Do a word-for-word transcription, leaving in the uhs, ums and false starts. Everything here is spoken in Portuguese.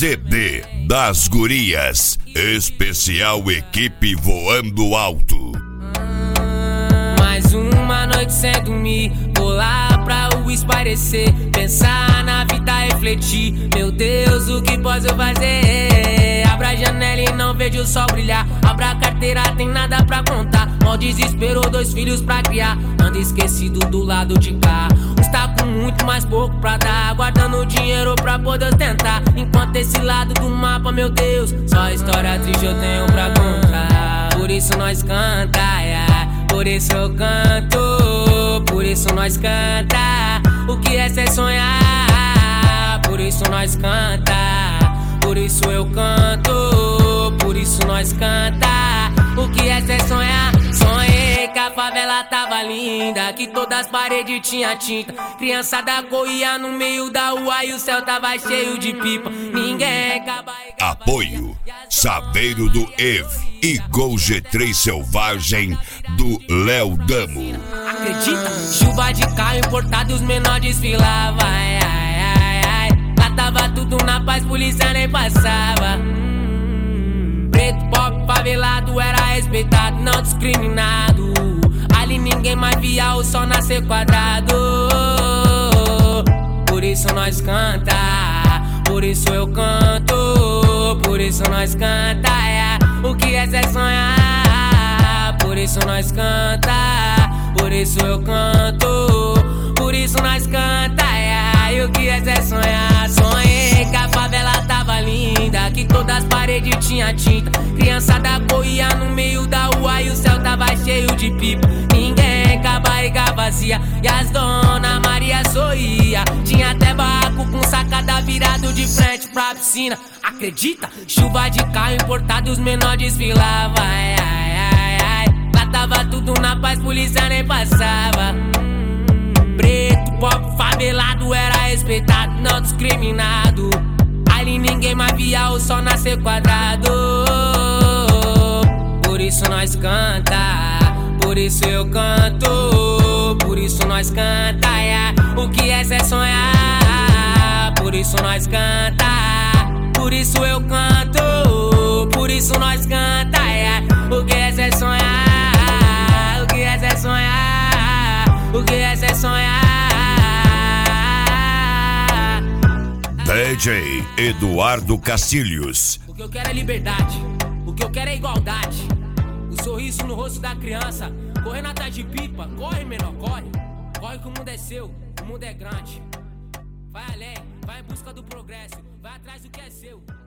C D das Gurias, especial equipe voando alto. Mais uma noite sem dormir, vou lá pra o espairecer, pensar na vida, refletir. Meu Deus, o que posso eu fazer? Abra a janela e não vejo o sol brilhar. Abra a carteira, tem nada pra contar. Mó desespero, dois filhos pra criar. Ando esquecido do lado de cá. Está com muito, mais pouco pra dar. Guardando dinheiro pra poder tentar. Enquanto esse lado do mapa, meu Deus, só história triste eu tenho pra contar. Por isso nós canta, yeah. Por isso eu canto, por isso nós canta. O que é ser sonhar? Por isso nós canta, por isso eu canto, por isso nós canta. O que é ser sonhar? Sonhei que a favela tava linda, que todas as paredes tinha tinta. Criançada corria no meio da rua e o céu tava cheio de pipa. Ninguém acaba. Apoio Saveiro do Ev e Gol G três Selvagem do Léo Damo. Acredita? Chuva de carro importado e os menores desfilavam. Ai, ai, ai, ai. Lá tava tudo na paz, polícia nem passava. hum, Preto, pobre, favelado era respeitado, não discriminado. Ali ninguém mais via o sol nascer quadrado. Por isso nós canta, por isso eu canto, por isso nós canta, yeah. O que é ser sonhar? Por isso nós canta, por isso eu canto, por isso nós canta, yeah. E o que é ser sonhar? Sonhei que a favela tava linda, que todas as paredes tinha tinta. Criançada corria no meio da rua e o céu tava cheio de pipa. Ninguém com a barriga vazia e as dona Maria sorria. Tinha até barraco com sacada virado de frente pra piscina. Acredita? Chuva de carro importado e os menores desfilavam. Ai, ai, ai, ai. Lá tava tudo na paz, polícia nem passava. hum, Preto, pobre, favelado era respeitado, não discriminado. Ali ninguém mais via o sol nascer quadrado. Por isso nós canta, por isso eu canto, por isso nós canta, yeah. O que é ser sonhar? Por isso nós canta, por isso eu canto, por isso nós canta, yeah. O que é ser sonhar? O que é ser sonhar? O que é ser sonhar? D J Eduardo Castilhos. O que eu quero é liberdade, o que eu quero é igualdade. O sorriso no rosto da criança, correndo atrás de pipa. Corre, menor, corre. Corre que o mundo é seu, o mundo é grande. Vai além, vai em busca do progresso, vai atrás do que é seu.